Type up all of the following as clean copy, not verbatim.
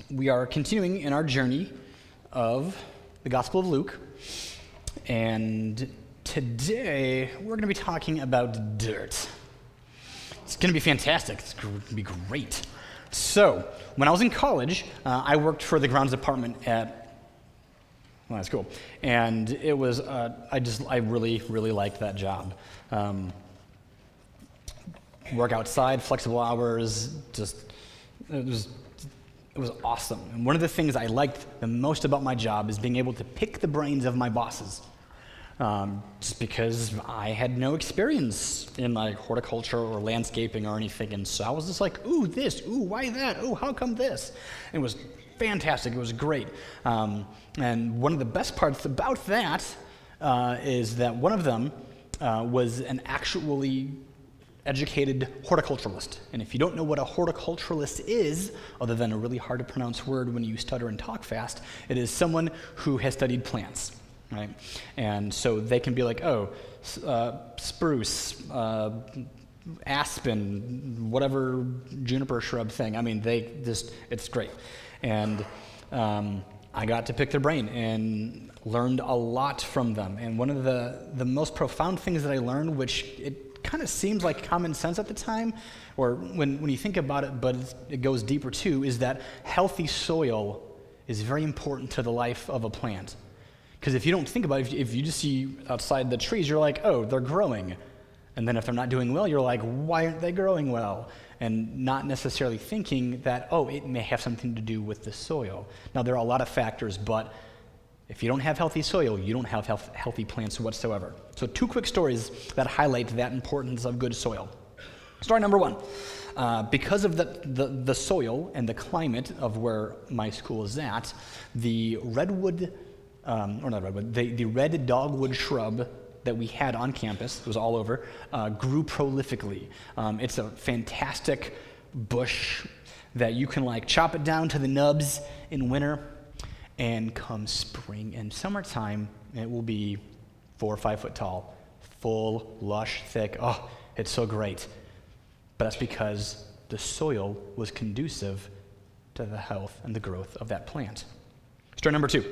We are continuing in our journey of the Gospel of Luke, and today we're going to be talking about dirt. It's going to be fantastic. It's going to be great. So, when I was in college, I worked for the grounds department at, well, that's cool, and it was, I really liked that job. Work outside, flexible hours, it was awesome. And one of the things I liked the most about my job is being able to pick the brains of my bosses. Just because I had no experience in like horticulture or landscaping or anything. And so I was just like, ooh, this, ooh, why that? Oh, how come this? And it was fantastic. It was great. And one of the best parts about that is that one of them was an actually educated horticulturalist. And if you don't know what a horticulturalist is, other than a really hard to pronounce word when you stutter and talk fast, it is someone who has studied plants, right? And so they can be like, oh, spruce, aspen, whatever juniper shrub thing. I mean, it's great. And I got to pick their brain and learned a lot from them. And one of the most profound things that I learned, which it kind of seems like common sense at the time, or when you think about it, but it goes deeper too, is that healthy soil is very important to the life of a plant. Because if you don't think about it, if you just see outside the trees, you're like, oh, they're growing. And then if they're not doing well, you're like, why aren't they growing well? And not necessarily thinking that, oh, it may have something to do with the soil. Now, there are a lot of factors, but if you don't have healthy soil, you don't have healthy plants whatsoever. So 2 quick stories that highlight that importance of good soil. Story number 1. Because of the soil and the climate of where my school is at, the redwood, the red dogwood shrub that we had on campus, it was all over, grew prolifically. It's a fantastic bush that you can like chop it down to the nubs in winter, and come spring and summertime, it will be 4 or 5 foot tall, full, lush, thick. Oh, it's so great. But that's because the soil was conducive to the health and the growth of that plant. Story number 2.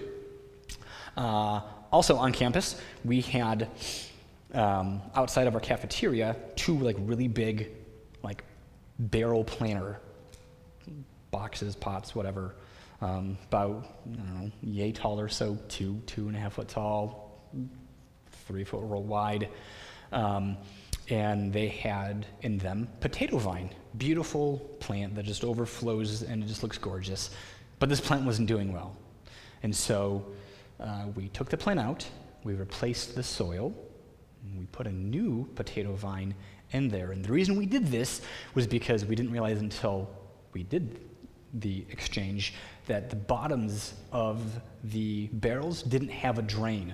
Also on campus, we had outside of our cafeteria 2 like really big like barrel planter boxes, pots, whatever. About, I don't know, yay tall or so, 2.5 foot tall, 3 foot wide. And they had in them potato vine, beautiful plant that just overflows and it just looks gorgeous. But this plant wasn't doing well. And so we took the plant out, we replaced the soil, and we put a new potato vine in there. And the reason we did this was because we didn't realize until we did the exchange that the bottoms of the barrels didn't have a drain.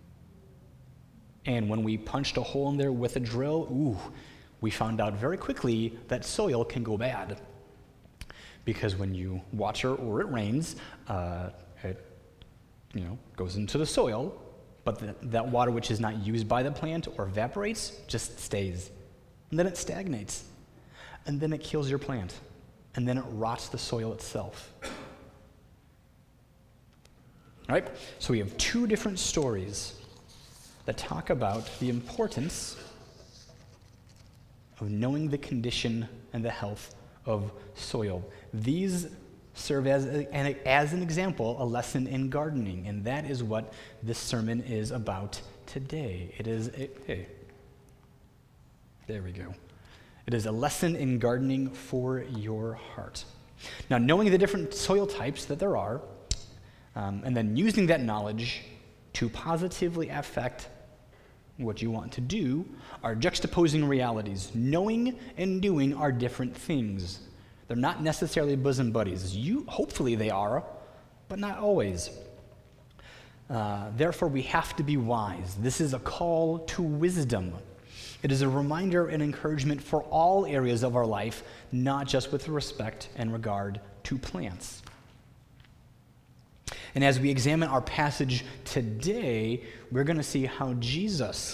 And when we punched a hole in there with a drill, we found out very quickly that soil can go bad. Because when you water or it rains, it goes into the soil, but that water which is not used by the plant or evaporates just stays. And then it stagnates. And then it kills your plant. And then it rots the soil itself. All right? So we have 2 different stories that talk about the importance of knowing the condition and the health of soil. These serve as an example, a lesson in gardening, and that is what this sermon is about today. There we go. It is a lesson in gardening for your heart. Now, knowing the different soil types that there are, and then using that knowledge to positively affect what you want to do, are juxtaposing realities. Knowing and doing are different things. They're not necessarily bosom buddies. Hopefully they are, but not always. Therefore, we have to be wise. This is a call to wisdom. It is a reminder and encouragement for all areas of our life, not just with respect and regard to plants. And as we examine our passage today, we're going to see how Jesus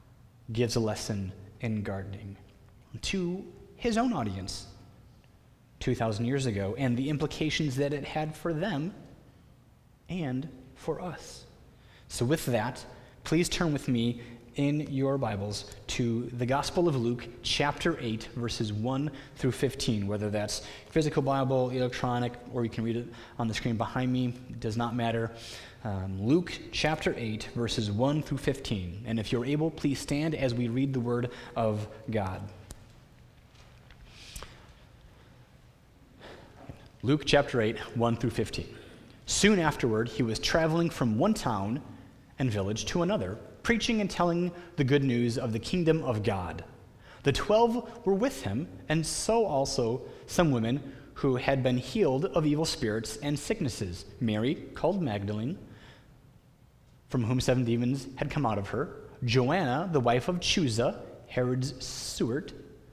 gives a lesson in gardening to his own audience. 2,000 years ago and the implications that it had for them and for us. So with that, please turn with me in your Bibles to the Gospel of Luke, chapter 8, verses 1 through 15, whether that's physical Bible, electronic, or you can read it on the screen behind me. It does not matter. Luke, chapter 8, verses 1 through 15. And if you're able, please stand as we read the Word of God. Luke, chapter 8, 1 through 15. Soon afterward, he was traveling from one town and village to another, preaching and telling the good news of the kingdom of God. The 12 were with him, and so also some women who had been healed of evil spirits and sicknesses. Mary, called Magdalene, from whom 7 demons had come out of her. Joanna, the wife of Chuza, Herod's steward,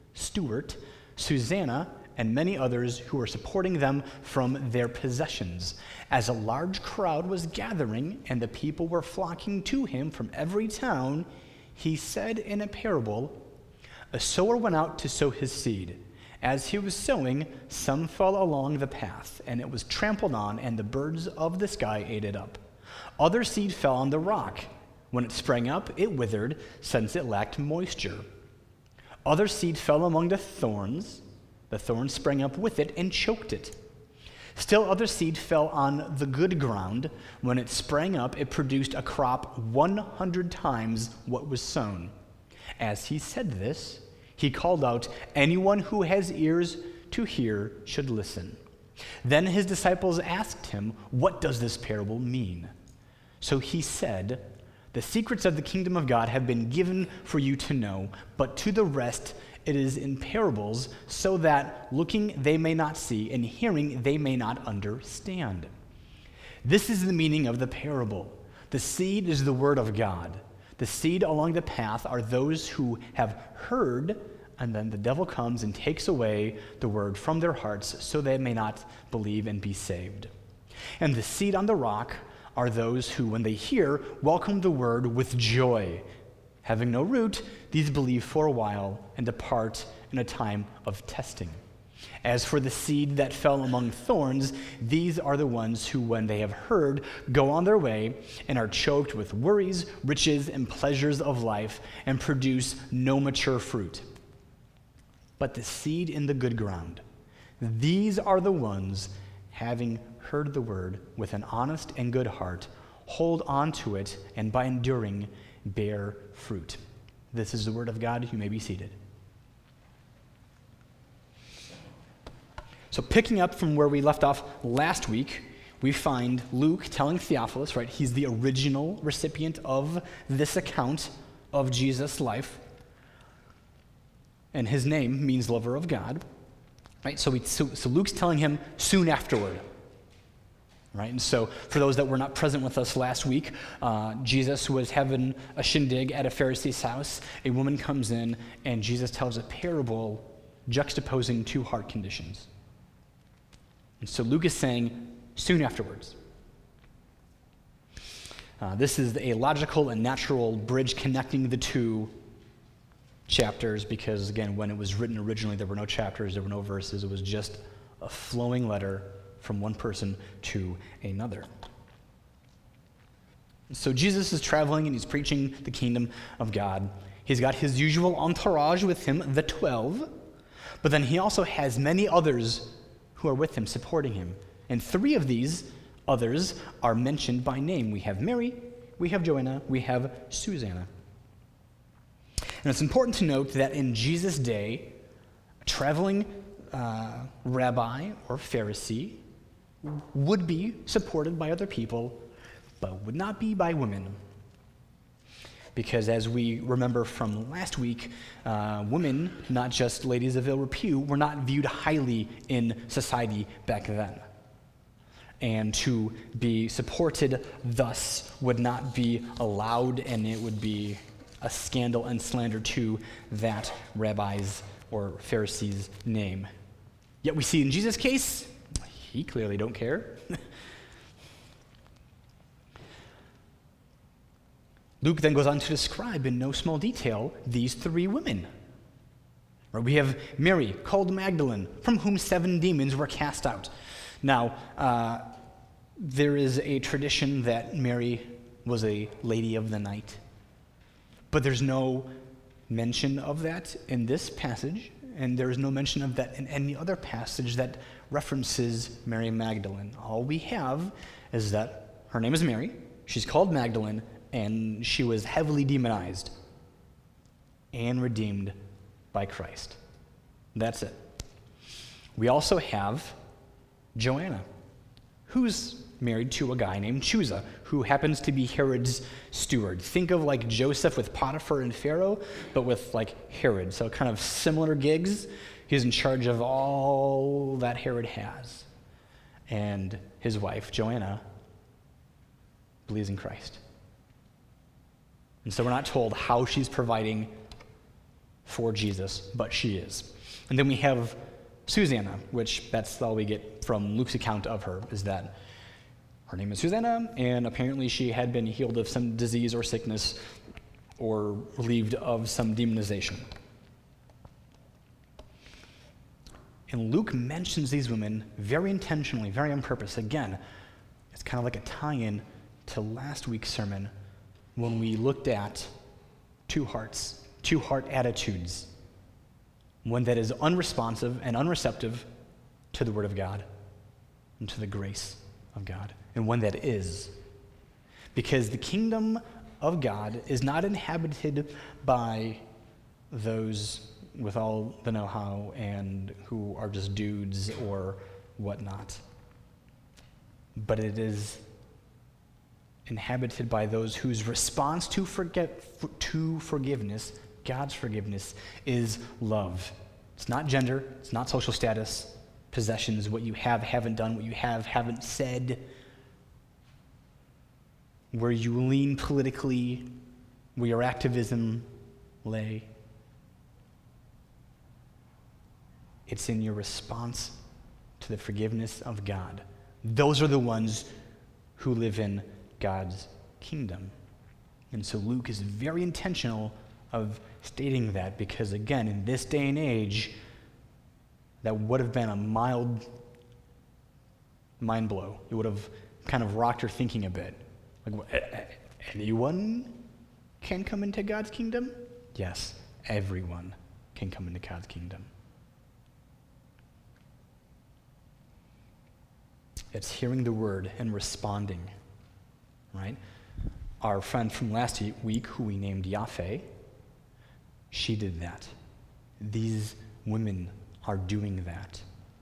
Susanna, and many others who were supporting them from their possessions. As a large crowd was gathering and the people were flocking to him from every town, he said in a parable, "A sower went out to sow his seed. As he was sowing, some fell along the path, and it was trampled on, and the birds of the sky ate it up. Other seed fell on the rock. When it sprang up, it withered, since it lacked moisture. Other seed fell among the thorns. The thorns sprang up with it and choked it. Still other seed fell on the good ground. When it sprang up, it produced a crop 100 times what was sown." As he said this, he called out, "Anyone who has ears to hear should listen." Then his disciples asked him, "What does this parable mean?" So he said, "The secrets of the kingdom of God have been given for you to know, but to the rest it is in parables, so that looking they may not see, and hearing they may not understand. This is the meaning of the parable. The seed is the word of God. The seed along the path are those who have heard, and then the devil comes and takes away the word from their hearts, so they may not believe and be saved. And the seed on the rock are those who, when they hear, welcome the word with joy. Having no root, these believe for a while and depart in a time of testing. As for the seed that fell among thorns, these are the ones who, when they have heard, go on their way and are choked with worries, riches, and pleasures of life, and produce no mature fruit. But the seed in the good ground, these are the ones, having heard the word with an honest and good heart, hold on to it, and by enduring, bear fruit. This is the word of God. You may be seated. So picking up from where we left off last week, we find Luke telling Theophilus, right? He's the original recipient of this account of Jesus' life. And his name means lover of God, right? So Luke's telling him soon afterward. Right? And so for those that were not present with us last week, Jesus was having a shindig at a Pharisee's house. A woman comes in, and Jesus tells a parable juxtaposing 2 heart conditions. And so Luke is saying, soon afterwards. This is a logical and natural bridge connecting the 2 chapters because, again, when it was written originally, there were no chapters, there were no verses. It was just a flowing letter from one person to another. So Jesus is traveling and he's preaching the kingdom of God. He's got his usual entourage with him, the 12, but then he also has many others who are with him, supporting him. And 3 of these others are mentioned by name. We have Mary, we have Joanna, we have Susanna. And it's important to note that in Jesus' day, a traveling rabbi or Pharisee would be supported by other people, but would not be by women. Because as we remember from last week, women, not just ladies of ill repute, were not viewed highly in society back then. And to be supported thus would not be allowed, and it would be a scandal and slander to that rabbi's or Pharisee's name. Yet we see in Jesus' case, he clearly don't care. Luke then goes on to describe in no small detail these 3 women. Or we have Mary, called Magdalene, from whom 7 demons were cast out. Now, there is a tradition that Mary was a lady of the night, but there's no mention of that in this passage, and there is no mention of that in any other passage that references Mary Magdalene. All we have is that her name is Mary, she's called Magdalene, and she was heavily demonized and redeemed by Christ. That's it. We also have Joanna, who's married to a guy named Chusa, who happens to be Herod's steward. Think of like Joseph with Potiphar and Pharaoh, but with like Herod. So kind of similar gigs. He's in charge of all that Herod has. And his wife, Joanna, believes in Christ. And so we're not told how she's providing for Jesus, but she is. And then we have Susanna, which that's all we get from Luke's account of her, is that her name is Susanna, and apparently she had been healed of some disease or sickness or relieved of some demonization. And Luke mentions these women very intentionally, very on purpose. Again, it's kind of like a tie-in to last week's sermon when we looked at two heart attitudes. One that is unresponsive and unreceptive to the Word of God and to the grace of God, and one that is. Because the kingdom of God is not inhabited by those with all the know-how and who are just dudes or whatnot, but it is inhabited by those whose response to forgiveness, God's forgiveness, is love. It's not gender, it's not social status, possessions, what you have, haven't done, what you have, haven't said, where you lean politically, where your activism lay. It's in your response to the forgiveness of God. Those are the ones who live in God's kingdom. And so Luke is very intentional of stating that because, again, in this day and age, that would have been a mild mind blow. It would have kind of rocked your thinking a bit. Like, anyone can come into God's kingdom? Yes, everyone can come into God's kingdom. It's hearing the word and responding, right? Our friend from last week, who we named Yafe, she did that. These women are doing that.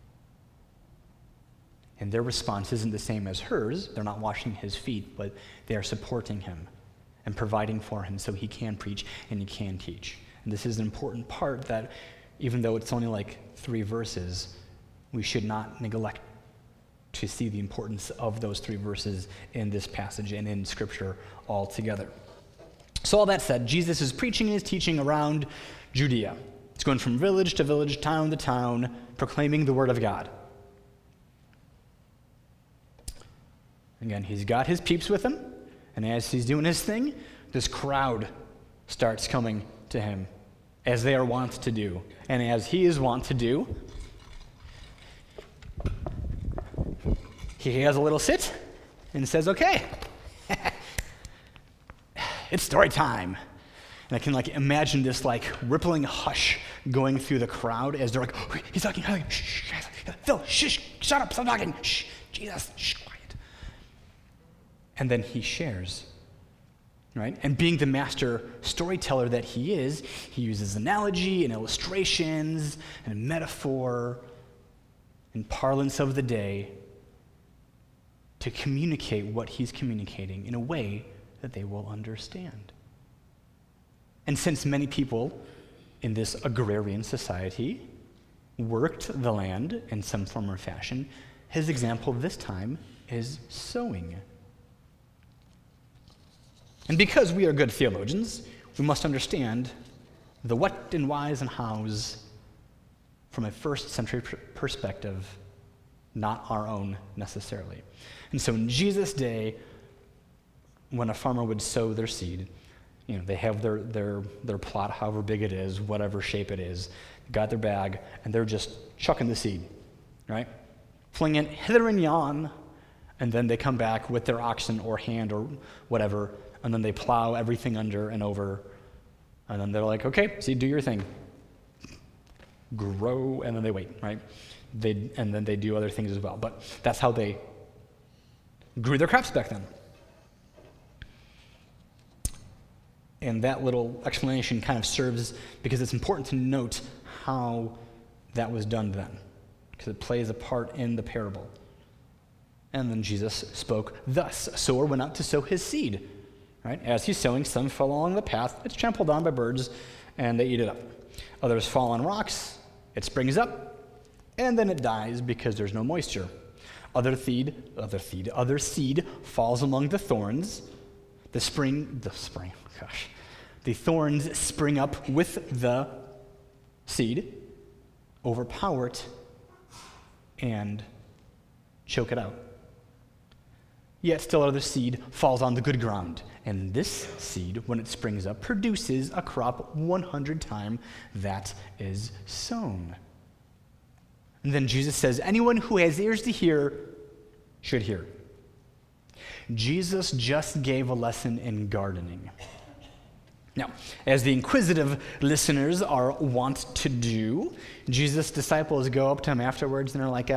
And their response isn't the same as hers. They're not washing his feet, but they're supporting him and providing for him so he can preach and he can teach. And this is an important part that, even though it's only like 3 verses, we should not neglect to see the importance of those 3 verses in this passage and in Scripture altogether. So all that said, Jesus is preaching and is teaching around Judea. He's going from village to village, town to town, proclaiming the word of God. Again, he's got his peeps with him, and as he's doing his thing, this crowd starts coming to him, as they are wont to do. And as he is wont to do, he has a little sit and says, okay, it's story time. And I can imagine this rippling hush going through the crowd as they're like, oh, he's talking, shh, Phil, shh, shut up, stop talking, shh, Jesus, shh, quiet. And then he shares, right? And being the master storyteller that he is, he uses analogy and illustrations and metaphor and parlance of the day to communicate what he's communicating in a way that they will understand. And since many people in this agrarian society worked the land in some form or fashion, his example this time is sowing. And because we are good theologians, we must understand the what and whys and hows from a first century perspective, not our own necessarily. And so in Jesus' day, when a farmer would sow their seed, They have their plot, however big it is, whatever shape it is, got their bag, and they're just chucking the seed, right? Fling it hither and yon, and then they come back with their oxen or hand or whatever, and then they plow everything under and over, and then they're like, okay, seed, do your thing. Grow, and then they wait, right? And then they do other things as well. But that's how they grew their crops back then. And that little explanation kind of serves because it's important to note how that was done then, because it plays a part in the parable. And then Jesus spoke thus: a sower went out to sow his seed. Right? As he's sowing, some fell along the path. It's trampled on by birds, and they eat it up. Others fall on rocks. It springs up, and then it dies because there's no moisture. Other seed falls among the thorns. The thorns spring up with the seed, overpower it, and choke it out. Yet still other seed falls on the good ground, and this seed, when it springs up, produces a crop 100 times that is sown. And then Jesus says, anyone who has ears to hear should hear. Jesus just gave a lesson in gardening. Now, as the inquisitive listeners are wont to do, Jesus' disciples go up to him afterwards and are like,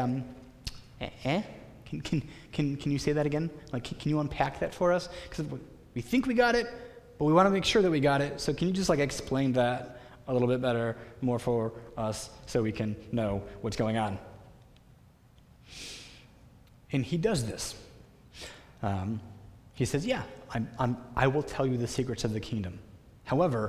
Can you say that again? Like, can you unpack that for us? Because we think we got it, but we want to make sure that we got it. So can you just explain that a little bit better, more for us, so we can know what's going on? And he does this. He says, yeah, I will tell you the secrets of the kingdom. However,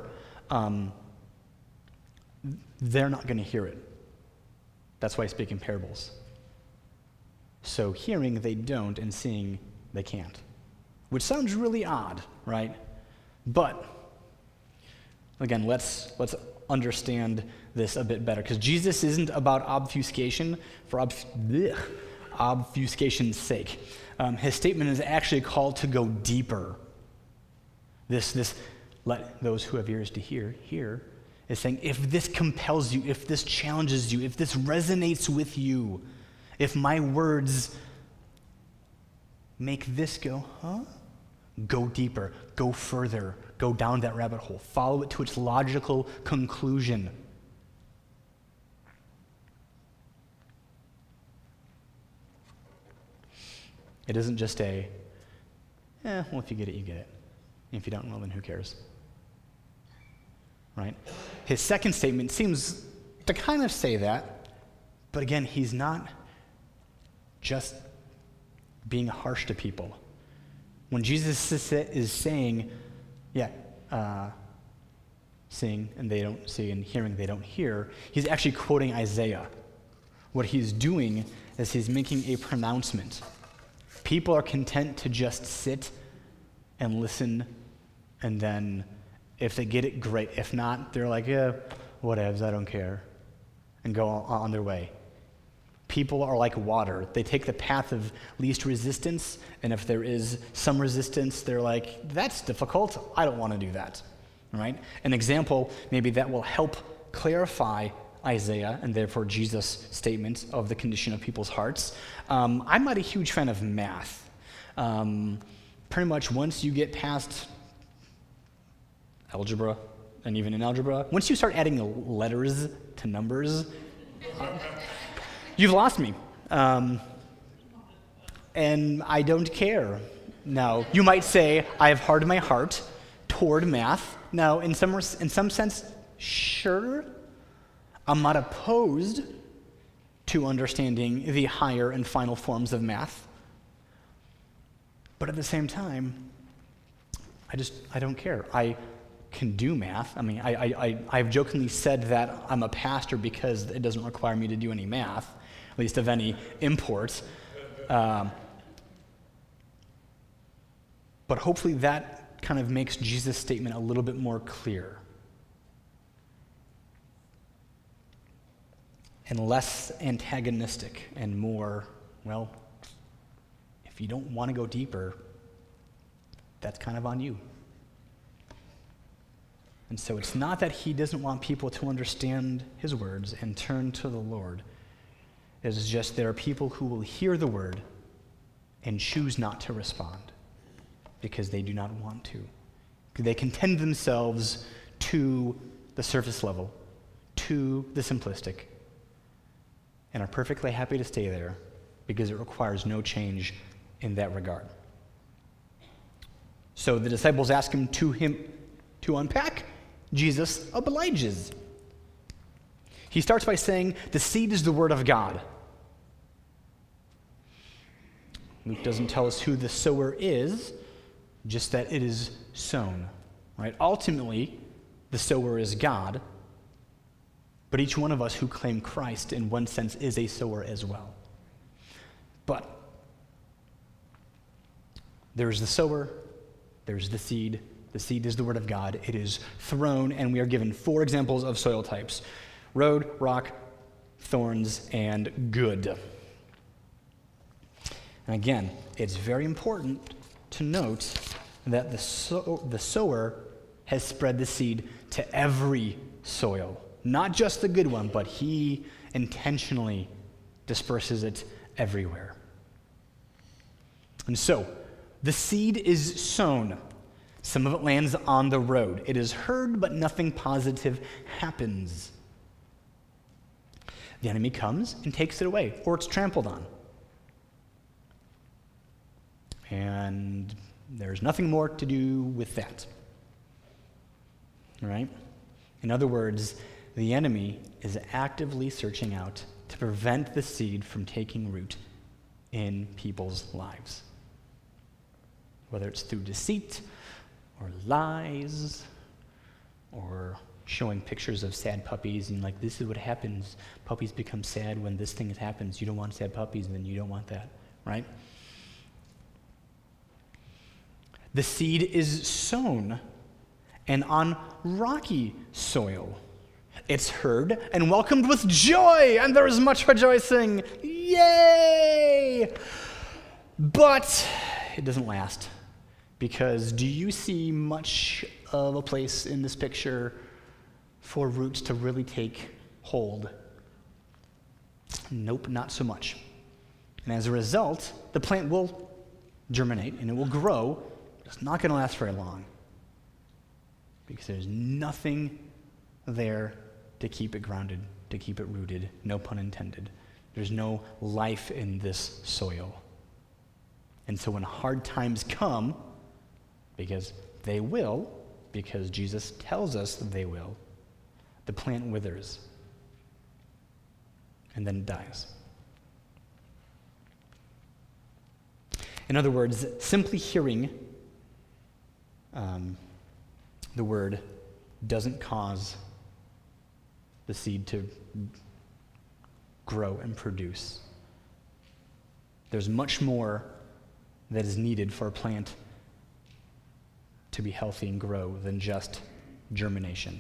they're not going to hear it. That's why I speak in parables. So hearing they don't, and seeing they can't. Which sounds really odd, right? But, again, let's understand this a bit better. Because Jesus isn't about obfuscation for obfuscation's sake. His statement is actually a call to go deeper. This let those who have ears to hear, is saying, if this compels you, if this challenges you, if this resonates with you, if my words make this go, huh? Go deeper, go further, go down that rabbit hole, follow it to its logical conclusion. It isn't just well, if you get it, you get it. And if you don't, well, then who cares? Right? His second statement seems to kind of say that, but again, he's not just being harsh to people. When Jesus is saying, seeing and they don't see, and hearing they don't hear, he's actually quoting Isaiah. What he's doing is he's making a pronouncement. People are content to just sit and listen, and then if they get it, great. If not, they're like, yeah, whatevs, I don't care, and go on their way. People are like water. They take the path of least resistance, and if there is some resistance, they're like, that's difficult. I don't want to do that. All right? An example maybe that will help clarify Isaiah, and therefore Jesus' statement of the condition of people's hearts. I'm not a huge fan of math. Pretty much once you get past algebra, and even in algebra, once you start adding letters to numbers, you've lost me. And I don't care. Now, you might say, I have hardened my heart toward math. Now, in some sense, sure, I'm not opposed to understanding the higher and final forms of math. But at the same time, I don't care. I can do math. I mean, I've jokingly said that I'm a pastor because it doesn't require me to do any math, at least of any import. But hopefully that kind of makes Jesus' statement a little bit more clear. And less antagonistic and more, well, if you don't want to go deeper, that's kind of on you. And so it's not that he doesn't want people to understand his words and turn to the Lord. It is just there are people who will hear the word and choose not to respond because they do not want to. They contend themselves to the surface level, to the simplistic, and are perfectly happy to stay there because it requires no change in that regard. So the disciples ask him to unpack. Jesus obliges. He starts by saying, the seed is the word of God. Luke doesn't tell us who the sower is, just that it is sown. Right? Ultimately, the sower is God, but each one of us who claim Christ, in one sense, is a sower as well. But there's the sower, there's the seed. The seed is the word of God. It is thrown, and we are given 4 examples of soil types: road, rock, thorns, and good. And again, it's very important to note that the sower has spread the seed to every soil, not just the good one, but he intentionally disperses it everywhere. And so, the seed is sown. Some of it lands on the road. It is heard, but nothing positive happens. The enemy comes and takes it away, or it's trampled on. And there's nothing more to do with that. All right? In other words, the enemy is actively searching out to prevent the seed from taking root in people's lives. Whether it's through deceit, or lies, or showing pictures of sad puppies, and like, this is what happens. Puppies become sad when this thing happens. You don't want sad puppies, and then you don't want that, right? The seed is sown and on rocky soil. It's heard and welcomed with joy, and there is much rejoicing. Yay! But it doesn't last. Because do you see much of a place in this picture for roots to really take hold? Nope, not so much. And as a result, the plant will germinate and it will grow. It's not going to last very long because there's nothing there to keep it grounded, to keep it rooted, no pun intended. There's no life in this soil. And so when hard times come, because they will, because Jesus tells us they will, the plant withers and then dies. In other words, simply hearing the word doesn't cause the seed to grow and produce. There's much more that is needed for a plant to be healthy and grow than just germination.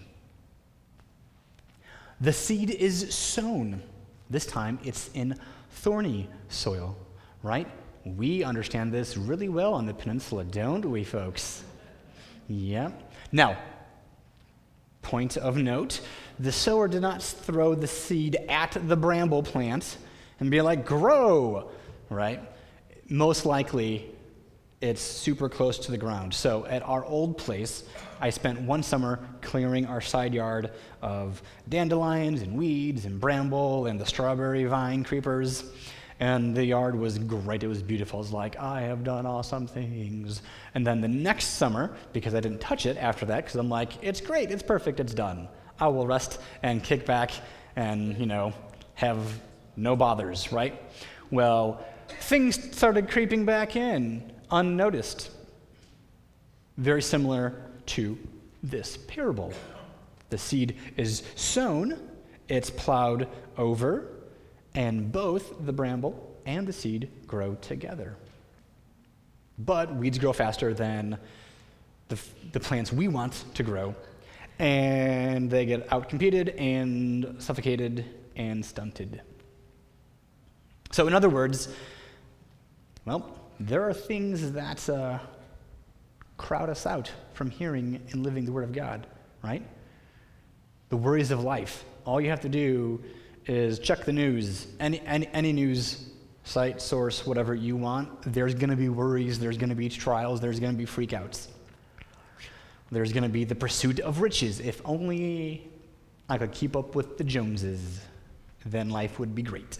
The seed is sown. This time it's in thorny soil, right? We understand this really well on the peninsula, don't we, folks? Yeah. Now, point of note, the sower did not throw the seed at the bramble plant and be like, grow, right? Most likely, it's super close to the ground. So at our old place, I spent one summer clearing our side yard of dandelions and weeds and bramble and the strawberry vine creepers. And the yard was great. It was beautiful. It was like, I have done awesome things. And then the next summer, because I didn't touch it after that, because I'm like, it's great, it's perfect, it's done. I will rest and kick back and, have no bothers, right? Well, things started creeping back in unnoticed. Very similar to this parable. The seed is sown, it's plowed over, and both the bramble and the seed grow together. But weeds grow faster than the plants we want to grow, and they get outcompeted and suffocated and stunted. So in other words, there are things that crowd us out from hearing and living the Word of God, right? The worries of life. All you have to do is check the news, any news site, source, whatever you want. There's going to be worries, there's going to be trials, there's going to be freakouts. There's going to be the pursuit of riches. If only I could keep up with the Joneses, then life would be great.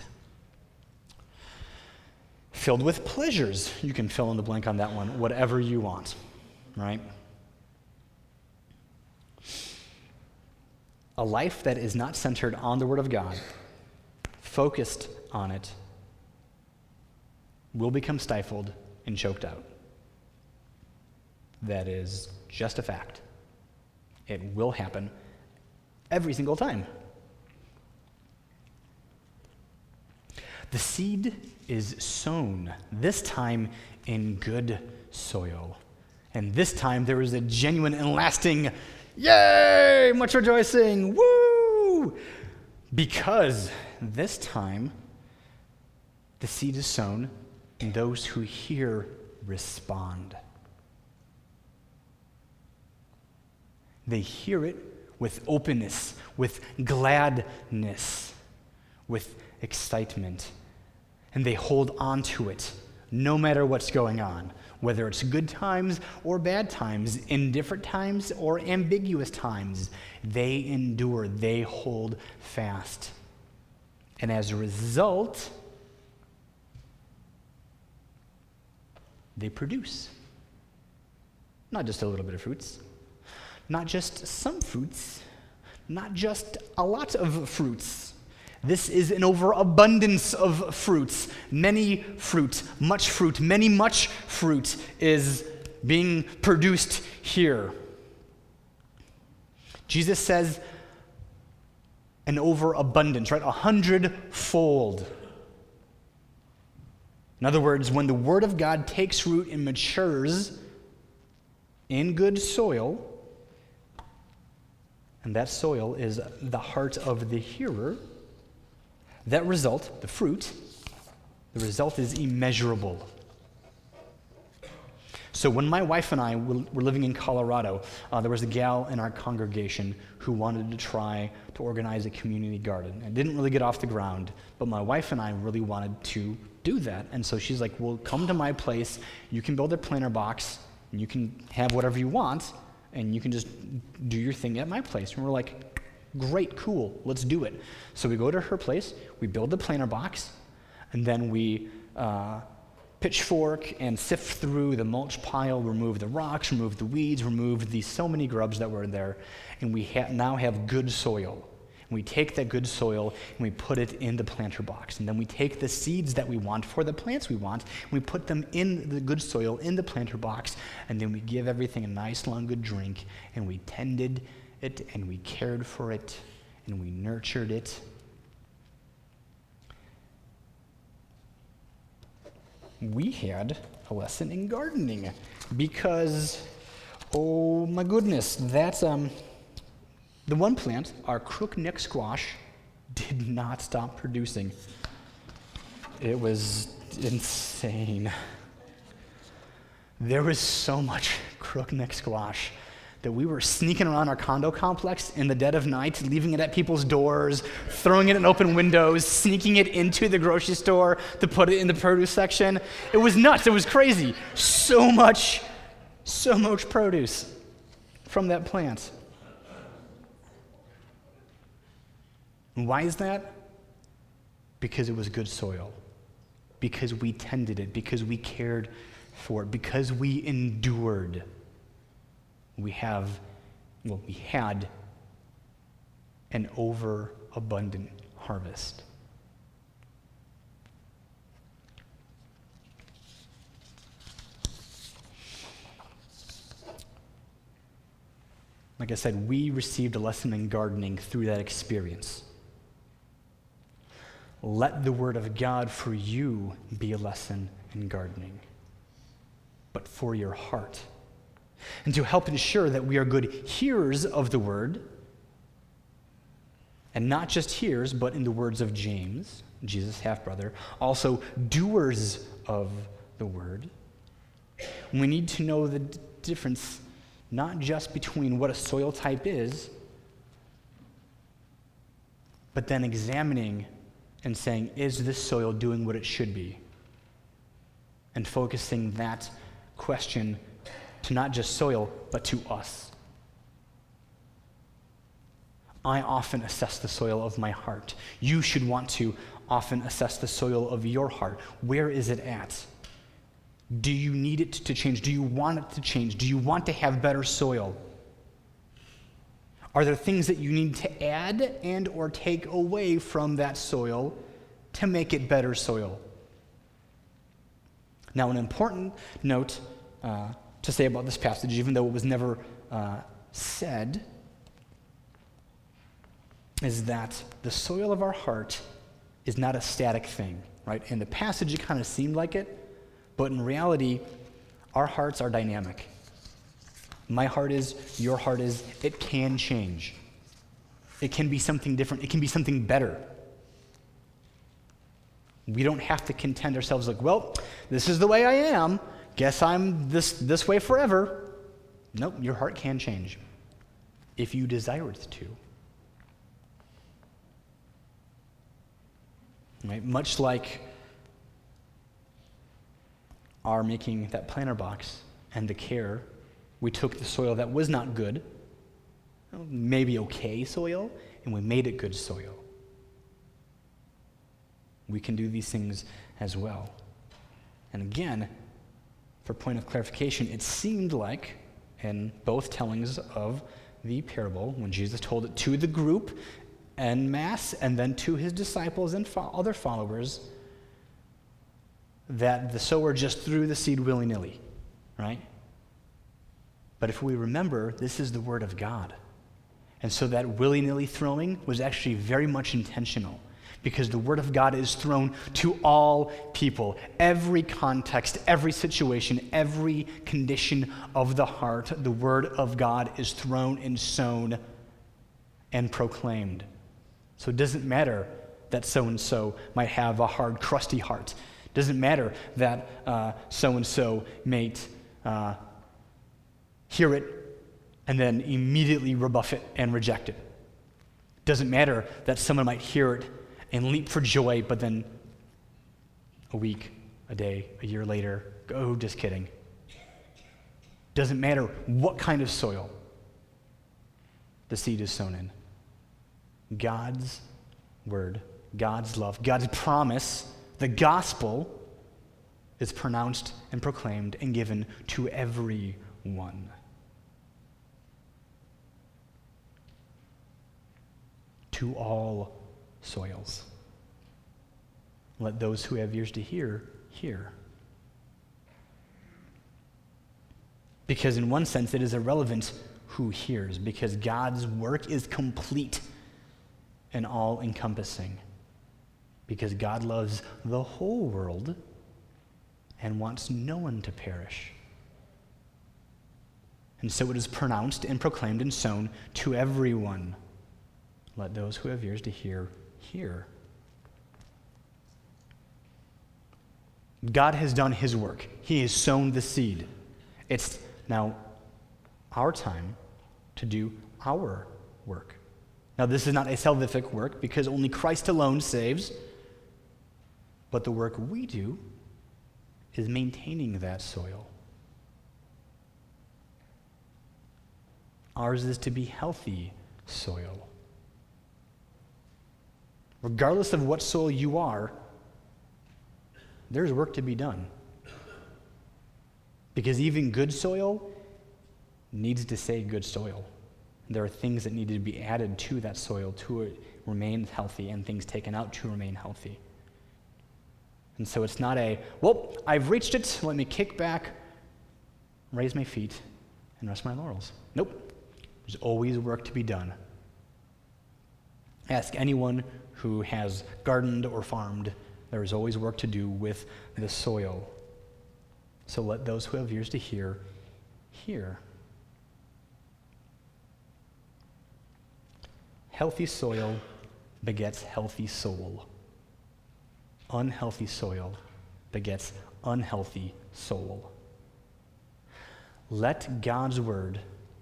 Filled with pleasures. You can fill in the blank on that one, whatever you want, right? A life that is not centered on the Word of God, focused on it, will become stifled and choked out. That is just a fact. It will happen every single time. The seed is sown, this time in good soil. And this time there is a genuine and lasting, yay, much rejoicing, woo! Because this time the seed is sown and those who hear respond. They hear it with openness, with gladness, with excitement, and they hold on to it no matter what's going on, whether it's good times or bad times, indifferent times or ambiguous times. They endure, they hold fast. And as a result, they produce. Not just a little bit of fruits, not just some fruits, not just a lot of fruits. This is an overabundance of fruits. Many fruit, much fruit, much fruit is being produced here. Jesus says an overabundance, right? 100-fold. In other words, when the Word of God takes root and matures in good soil, and that soil is the heart of the hearer, that result, the fruit, the result is immeasurable. So when my wife and I were living in Colorado, there was a gal in our congregation who wanted to try to organize a community garden. It didn't really get off the ground, but my wife and I really wanted to do that. And so she's like, well, come to my place. You can build a planter box, and you can have whatever you want, and you can just do your thing at my place. And we're like, great, cool, let's do it. So we go to her place, we build the planter box, and then we pitchfork and sift through the mulch pile, remove the rocks, remove the weeds, remove the so many grubs that were there, and we now have good soil. And we take that good soil and we put it in the planter box. And then we take the seeds that we want for the plants we want, and we put them in the good soil in the planter box, and then we give everything a nice long good drink, and we tended it, and we cared for it, and we nurtured it. We had a lesson in gardening because, oh my goodness, that's the one plant, our crookneck squash, did not stop producing. It was insane. There was so much crookneck squash that we were sneaking around our condo complex in the dead of night, leaving it at people's doors, throwing it in open windows, sneaking it into the grocery store to put it in the produce section. It was nuts. It was crazy. So much produce from that plant. And why is that? Because it was good soil. Because we tended it. Because we cared for it. Because we endured. We had an overabundant harvest. Like I said, we received a lesson in gardening through that experience. Let the Word of God for you be a lesson in gardening, but for your heart. And to help ensure that we are good hearers of the Word, and not just hearers, but in the words of James, Jesus' half-brother, also doers of the Word. We need to know the difference not just between what a soil type is, but then examining and saying, is this soil doing what it should be? And focusing that question to not just soil, but to us. I often assess the soil of my heart. You should want to often assess the soil of your heart. Where is it at? Do you need it to change? Do you want it to change? Do you want to have better soil? Are there things that you need to add and or take away from that soil to make it better soil? Now, an important note to say about this passage, even though it was never said, is that the soil of our heart is not a static thing, right? In the passage, it kind of seemed like it, but in reality, our hearts are dynamic. My heart is, your heart is, it can change. It can be something different. It can be something better. We don't have to contend ourselves like, well, this is the way I am. Guess I'm this way forever. Nope, your heart can change if you desire it to. Right? Much like our making that planter box and the care, we took the soil that was not good, maybe okay soil, and we made it good soil. We can do these things as well. And again, for point of clarification, it seemed like in both tellings of the parable, when Jesus told it to the group en masse and then to his disciples and other followers, that the sower just threw the seed willy-nilly, right? But if we remember, this is the word of God. And so that willy-nilly throwing was actually very much intentional, because the word of God is thrown to all people, every context, every situation, every condition of the heart. The word of God is thrown and sown and proclaimed. So it doesn't matter that so-and-so might have a hard, crusty heart. It doesn't matter that so-and-so might hear it and then immediately rebuff it and reject it. It doesn't matter that someone might hear it and leap for joy, but then a week, a day, a year later, oh, just kidding. Doesn't matter what kind of soil the seed is sown in. God's word, God's love, God's promise, the gospel is pronounced and proclaimed and given to everyone. To all soils. Let those who have ears to hear, hear. Because in one sense, it is irrelevant who hears, because God's work is complete and all-encompassing. Because God loves the whole world and wants no one to perish. And so it is pronounced and proclaimed and sown to everyone. Let those who have ears to hear, hear. God has done his work. He has sown the seed. It's now our time to do our work. Now, this is not a salvific work because only Christ alone saves, but the work we do is maintaining that soil. Ours is to be healthy soil. Regardless of what soil you are, there's work to be done. Because even good soil needs to stay good soil. There are things that need to be added to that soil to remain healthy and things taken out to remain healthy. And so it's not a, well, I've reached it, let me kick back, raise my feet, and rest my laurels. Nope. There's always work to be done. Ask anyone who has gardened or farmed. There is always work to do with the soil. So let those who have ears to hear, hear. Healthy soil begets healthy soul. Unhealthy soil begets unhealthy soul. Let God's word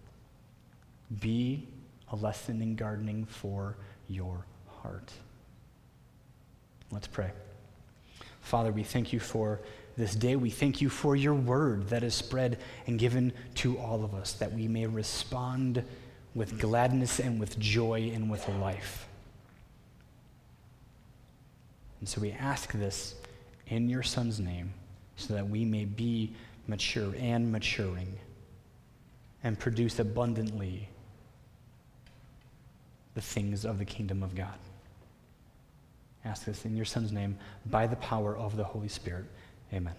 be a lesson in gardening for your heart. Let's pray. Father, we thank you for this day. We thank you for your word that is spread and given to all of us, that we may respond with gladness and with joy and with life. And so we ask this in your Son's name, so that we may be mature and maturing and produce abundantly the things of the kingdom of God. Ask this in your Son's name, by the power of the Holy Spirit. Amen.